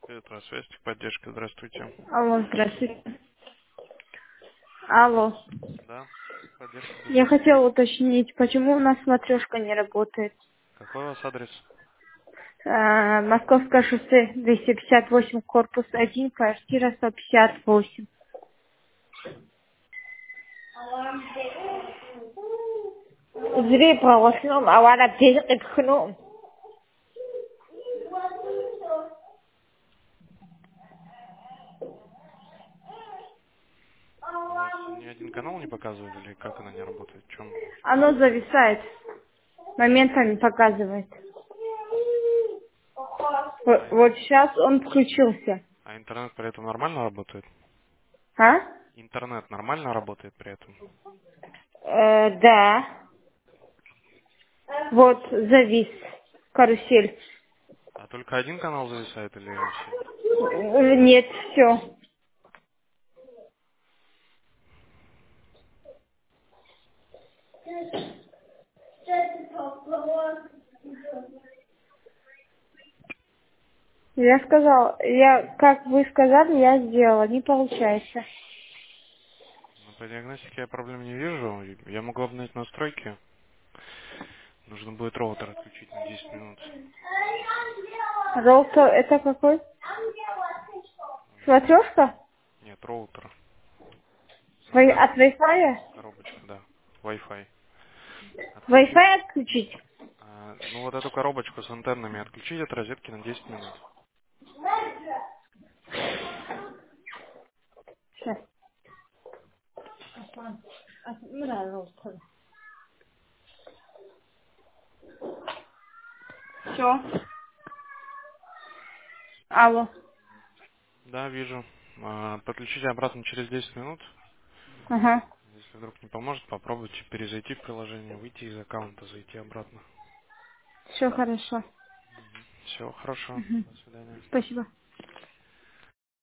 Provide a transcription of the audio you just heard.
Петра, связь, поддержка, здравствуйте. Алло, здравствуйте. Алло. Да, поддержка Я беседует. хотела уточнить, почему у нас смотрешка не работает. Какой у вас адрес? Московское шоссе 258, корпус 1, квартира 158. Зри православным, а вона перекрикнул. У вас ни один канал не показывает или как она не работает? В чем Оно проблема? зависает, моментами показывает. А, Вот сейчас он включился. а интернет при этом нормально работает? А? Интернет нормально работает при этом? Да. Вот, завис. Карусель. А только один канал зависает или все? Нет, все. Я сказала, как вы сказали, я сделала, не получается. Ну, по диагностике я проблем не вижу. Я могу обновить настройки. Нужно будет роутер отключить на 10 минут. Роутер, это какой? Смотрешка? Нет, роутер с От антенной. Wi-Fi? Коробочка, да. Wi-Fi. Отключить. Wi-Fi отключить? Ну вот эту коробочку с антеннами отключить от розетки на 10 минут. Сейчас. Все. Алло. Да, вижу. Подключите обратно через 10 минут. Ага. Если вдруг не поможет, попробуйте перезайти в приложение, выйти из аккаунта, зайти обратно. Все хорошо. Все, хорошо. Мгм. До свидания. Спасибо.